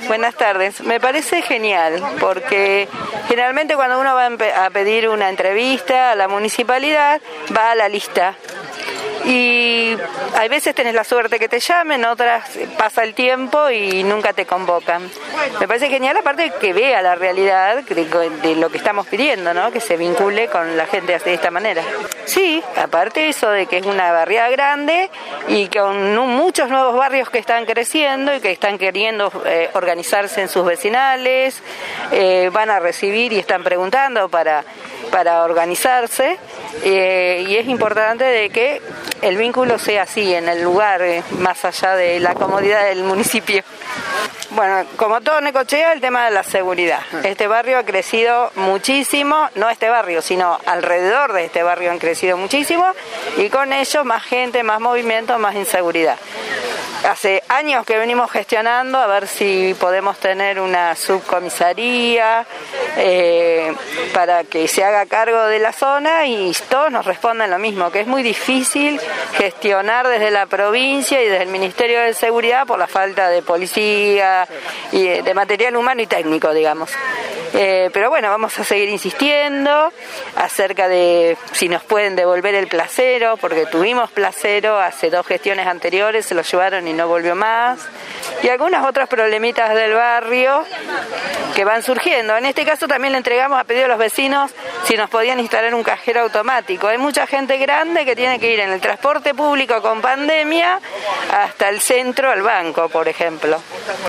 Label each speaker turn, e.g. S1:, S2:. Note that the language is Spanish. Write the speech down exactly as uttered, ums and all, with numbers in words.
S1: Buenas tardes. Me parece genial porque generalmente cuando uno va a pedir una entrevista a la municipalidad va a la lista. Y hay veces tenés la suerte que te llamen, otras pasa el tiempo y nunca te convocan. Me parece genial, aparte que vea la realidad de, de lo que estamos pidiendo, ¿no? Que se vincule con la gente de esta manera. Sí, aparte eso de que es una barriada grande y con muchos nuevos barrios que están creciendo y que están queriendo eh, organizarse en sus vecinales, eh, van a recibir y están preguntando para, para organizarse, eh, y es importante de que el vínculo sea así, en el lugar, eh, más allá de la comodidad del municipio. Bueno, como todo Necochea, el tema de la seguridad. Este barrio ha crecido muchísimo, no este barrio, sino alrededor de este barrio han crecido muchísimo, y con ello más gente, más movimiento, más inseguridad. Hace años que venimos gestionando a ver si podemos tener una subcomisaría eh, para que se haga cargo de la zona, y todos nos responden lo mismo, que es muy difícil gestionar desde la provincia y desde el Ministerio de Seguridad por la falta de policía y de, de material humano y técnico, digamos. Eh, pero bueno, vamos a seguir insistiendo acerca de si nos pueden devolver el placero, porque tuvimos placero hace dos gestiones anteriores, se lo llevaron y no volvió más, y algunas otras problemitas del barrio que van surgiendo. En este caso también le entregamos a pedido a los vecinos si nos podían instalar un cajero automático. Hay mucha gente grande que tiene que ir en el transporte público con pandemia hasta el centro, al banco, por ejemplo.